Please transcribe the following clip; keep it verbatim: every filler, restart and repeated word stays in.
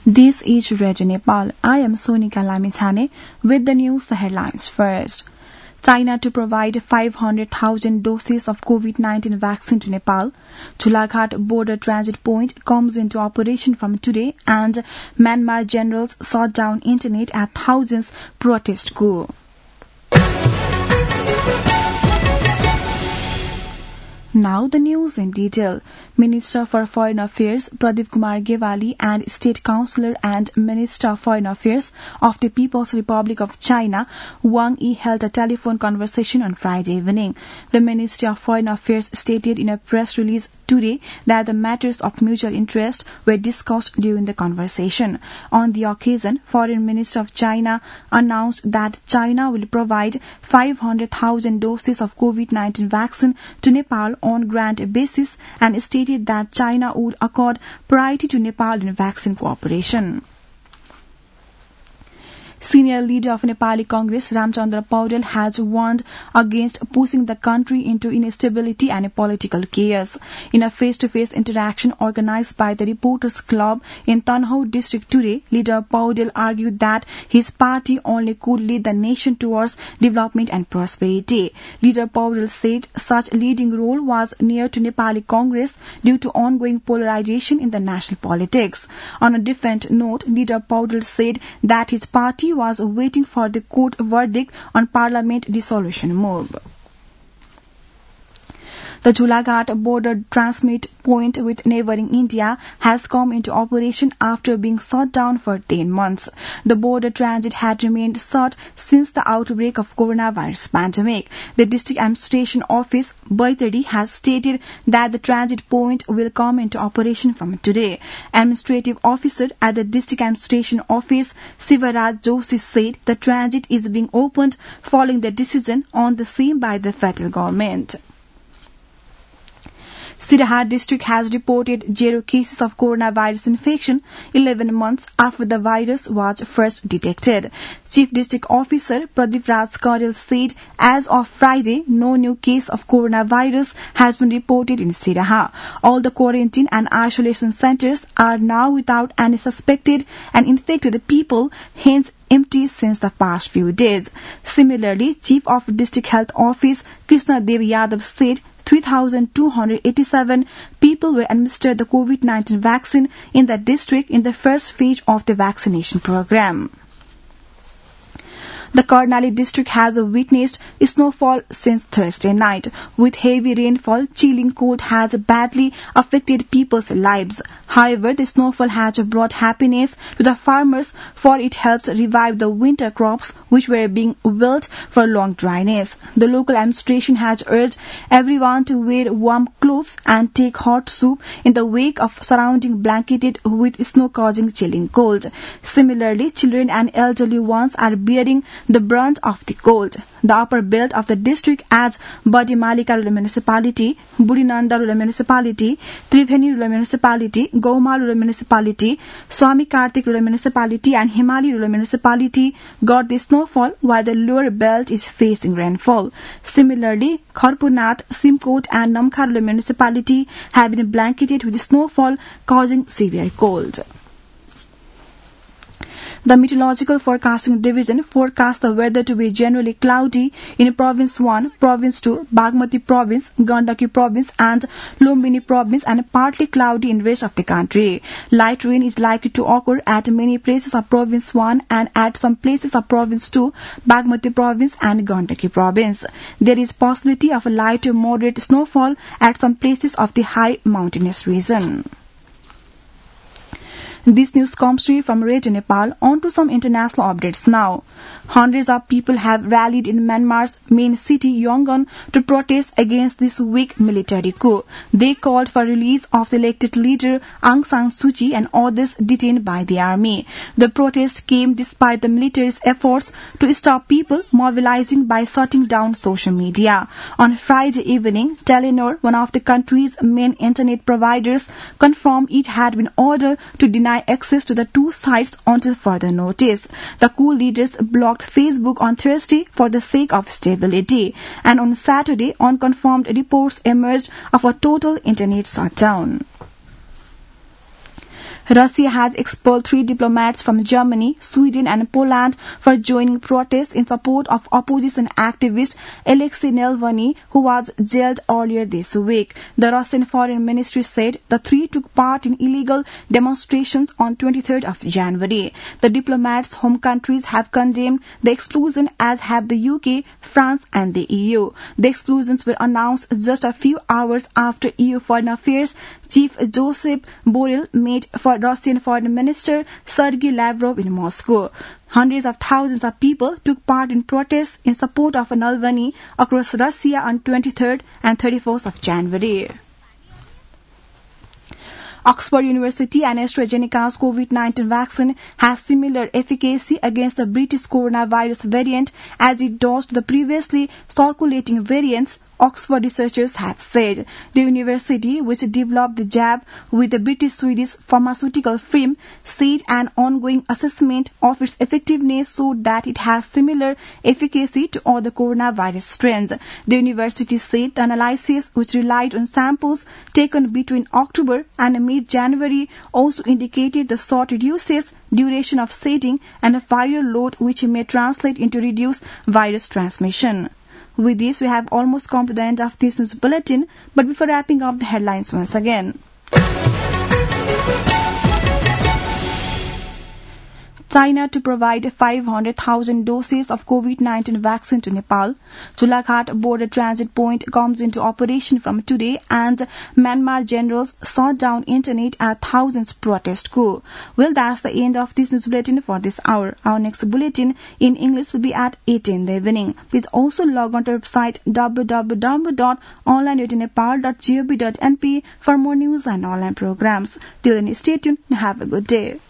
This is Radio Nepal. I am Sonika Lamithane with the news, the headlines first. China to provide five hundred thousand doses of COVID nineteen vaccine to Nepal. Chulaghat border transit point comes into operation from today and Myanmar generals shut down internet as thousands protest coup. Now the news in detail. Minister for Foreign Affairs Pradeep Kumar Gewali and State Councillor and Minister of Foreign Affairs of the People's Republic of China Wang Yi held a telephone conversation on Friday evening. The Ministry of Foreign Affairs stated in a press release today that the matters of mutual interest were discussed during the conversation. On the occasion, Foreign Minister of China announced that China will provide five hundred thousand doses of COVID nineteen vaccine to Nepal on grant basis and stated that China would accord priority to Nepal in vaccine cooperation. Senior leader of Nepali Congress, Ramchandra Paudel, has warned against pushing the country into instability and political chaos. In a face-to-face interaction organized by the Reporters Club in Tanhau district today, leader Paudel argued that his party only could lead the nation towards development and prosperity. Leader Paudel said such leading role was near to Nepali Congress due to ongoing polarization in the national politics. On a different note, leader Paudel said that his party was waiting for the court verdict on parliament dissolution move. The Chulaghat border transmit point with neighbouring India has come into operation after being shut down for ten months. The border transit had remained shut since the outbreak of coronavirus pandemic. The district administration office, Baitari, has stated that the transit point will come into operation from today. Administrative officer at the district administration office, Sivaraj Joshi, said the transit is being opened following the decision on the same by the federal government. Sirhat district has reported zero cases of coronavirus infection eleven months after the virus was first detected. Chief District Officer Pradeep Raj Karel said as of Friday, no new case of coronavirus has been reported in Sirhat. All the quarantine and isolation centres are now without any suspected and infected people, hence empty since the past few days. Similarly, Chief of District Health Office Krishna Dev Yadav said three thousand two hundred eighty-seven people were administered the COVID nineteen vaccine in the district in the first phase of the vaccination program. The Karnali district has witnessed snowfall since Thursday night. With heavy rainfall, chilling cold has badly affected people's lives. However, the snowfall has brought happiness to the farmers, for it helps revive the winter crops which were being wilt for long dryness. The local administration has urged everyone to wear warm clothes and take hot soup in the wake of surrounding blanketed with snow causing chilling cold. Similarly, children and elderly ones are bearing the brunt of the cold. The upper belt of the district adds Badi Malika Rural Municipality, Budinanda Rural Municipality, Triveni Rural Municipality, Gauma Rural Municipality, Swami Kartik Rural Municipality and Himali Rural Municipality got the snowfall while the lower belt is facing rainfall. Similarly, Kharpunath, Simkot and Namkha Rural Municipality have been blanketed with snowfall causing severe cold. The Meteorological Forecasting Division forecast the weather to be generally cloudy in Province one, Province two, Bagmati Province, Gandaki Province and Lumbini Province and partly cloudy in rest of the country. Light rain is likely to occur at many places of Province one and at some places of Province two, Bagmati Province and Gandaki Province. There is possibility of a light to moderate snowfall at some places of the high mountainous region. This news comes to you from Radio Nepal. On to some international updates now. Hundreds of people have rallied in Myanmar's main city, Yangon, to protest against this weak military coup. They called for release of the elected leader Aung San Suu Kyi and others detained by the army. The protest came despite the military's efforts to stop people mobilizing by shutting down social media. On Friday evening, Telenor, one of the country's main internet providers, confirmed it had been ordered to deny access to the two sites until further notice. The coup leaders blocked Facebook on Thursday for the sake of stability, and on Saturday, unconfirmed reports emerged of a total internet shutdown. Russia has expelled three diplomats from Germany, Sweden and Poland for joining protests in support of opposition activist Alexei Navalny, who was jailed earlier this week. The Russian Foreign Ministry said the three took part in illegal demonstrations on twenty-third of January. The diplomats' home countries have condemned the explosion, as have the U K, France and the E U. The explosions were announced just a few hours after E U Foreign Affairs Chief Joseph Borrell met for Russian Foreign Minister Sergei Lavrov in Moscow. Hundreds of thousands of people took part in protests in support of Navalny across Russia on twenty-third and thirty-first of January. Oxford University and AstraZeneca's COVID nineteen vaccine has similar efficacy against the British coronavirus variant as it does to the previously circulating variants, Oxford researchers have said. The university, which developed the jab with the British-Swedish pharmaceutical firm, said an ongoing assessment of its effectiveness showed that it has similar efficacy to other coronavirus strains. The university said the analysis, which relied on samples taken between October and mid-January, also indicated the short reduces duration of shedding and a viral load, which may translate into reduced virus transmission. With this, we have almost come to the end of this news bulletin, but before wrapping up the headlines once again. China to provide five hundred thousand doses of COVID nineteen vaccine to Nepal. Chulaghat border transit point comes into operation from today, and Myanmar generals shut down internet as thousands protest coup. Well, that's the end of this news bulletin for this hour. Our next bulletin in English will be at eight in the evening. Please also log on to our website w w w dot online radio nepal dot gov dot n p for more news and online programs. Till then, stay tuned and have a good day.